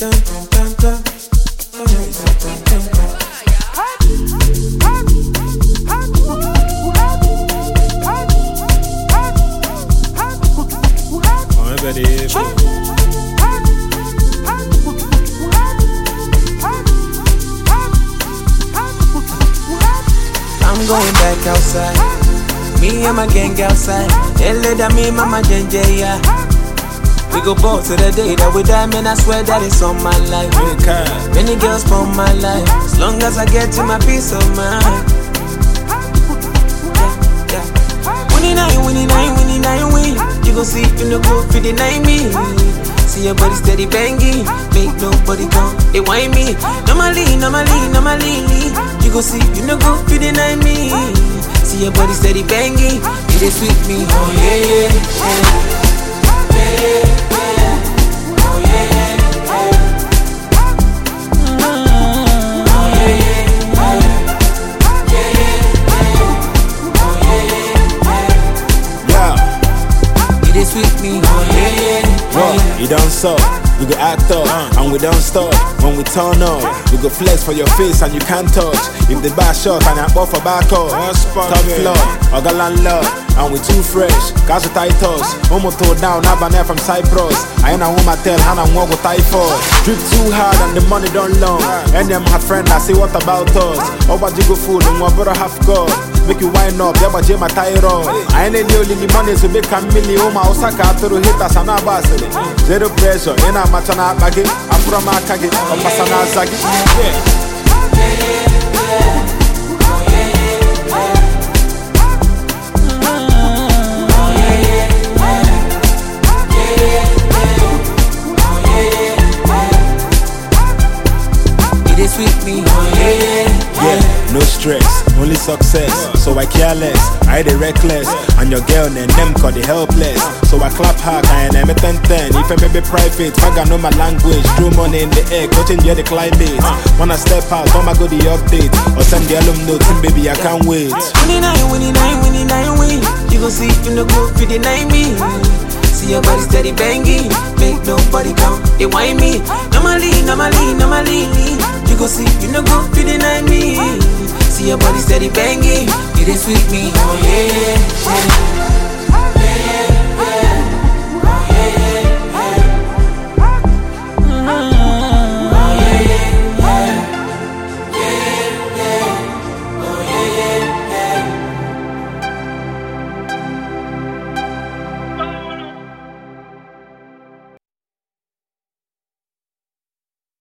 I'm going back outside. Me and my gang outside. Ele da me mama jenje ya. We go ball to the day that we die, man. I swear that it's on my life. Many girls for my life. As long as I get to my peace of mind. Win. You gon' see if you no go for deny me. See your body steady banging, make nobody come. They whine me. Normally. You gon' see if you no go for deny me. See your body steady banging, it is sweet me. Oh yeah. Sweet me, you don't suck, we go act up, and we don't stop. When we turn up, we go flex for your face and you can't touch. If the bar shot and I bought for back up, top floor, or galan love, and we too fresh. Cause we tight us, homo toe down, Abane from Cyprus. I ain't a woman tell Hannah walk with typhoid. Drip too hard and the money don't long. And them had friend I say what about us? Or what you go fool and what brother half God. Make you wind up, yeah, but my thyroid. I ain't the only money to make a million. My Osaka to hit us and Abasili. Zero pressure, in a matana bagi. I'm from Akagi, or Masana Zagi. It is sweet me, yeah, no stress, only success. So I careless, I the reckless. And your girl and them call the helpless. So I clap hard and I'm a 10. If I may be private, I got know my language. Throw money in the air, coaching the climate. When I step out, I'ma go the update. Or send the alum notes, and baby I can't wait. Win. You gon' see if you no go for deny me. See your body steady banging, make nobody come. They whine me. Normally. You gon' see if you no go for deny me. See your body steady banging, it is sweet me. Oh yeah.